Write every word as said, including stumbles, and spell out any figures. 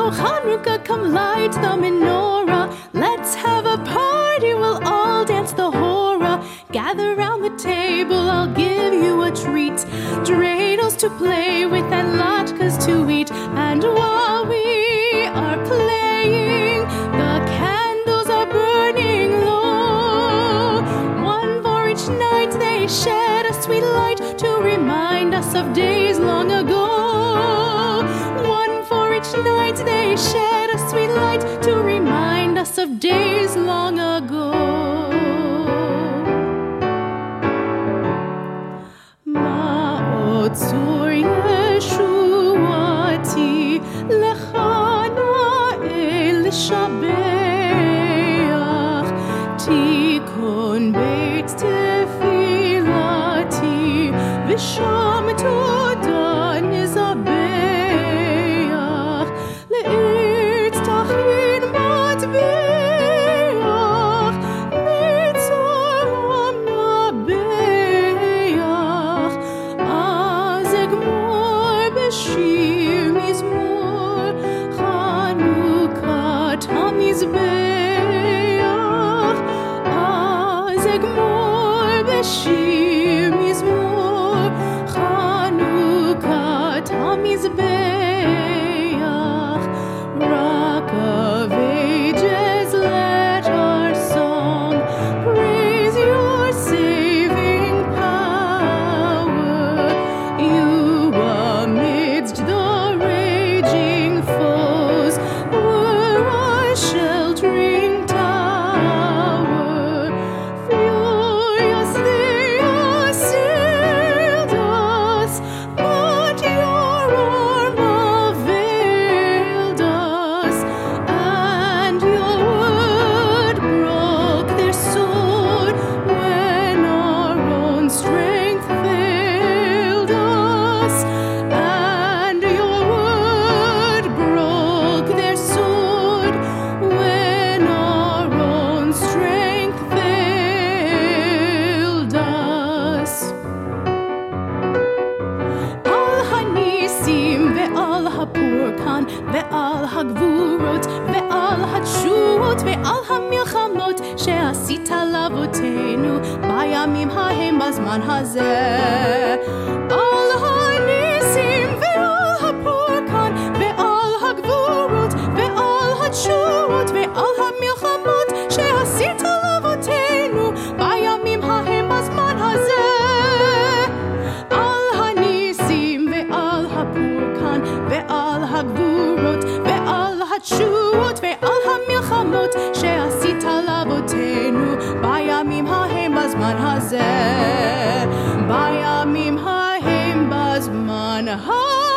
Hanukkah, come light the menorah. Let's have a party, we'll all dance the hora. Gather round the table, I'll give you a treat. Dreidels to play with and latkes to eat. And while we are playing, the candles are burning low. One for each night they shed a sweet light to remind us of days long ago. One for each night they shed a sweet light to remind us of days long ago. Ma'otzur Yeshuati lechana el shabeach tikon beit tefilati v'sham toda nizabeach le'it tachin matbeach mitzoram nabeach az egmor b'shir mizmor Chanukat hamizbeach az egmor b'shir mizmor Chanukat hamizbeach. Rock of ages, let our song praise your saving power. You amidst the raging foes were our sheltering tower. Furious they assailed us, but your arm availed us, and your word broke their sword when our own strength failed us. And your word broke their sword when our own strength failed us. Al hanisim ve'al hapurkan ve'al hagvurot ve'al hatshuot ve'al hamilchamot she'asita lavotenu bayamim hahem bazman hazeh. Al hanisim ve'al hapurkan ve'al hagvurot ve'al hatshuot ve'al hamilchamot she'asita lavotenu bayamim hahem bazman hazeh. Al hanisim ve'al hapurkan ve'al hagvurot ve'al hatshuot ve'al hamilchamot she'asita lavotenu bayamim hahem bazman hazeh. Bayamim hahem bazman hazeh.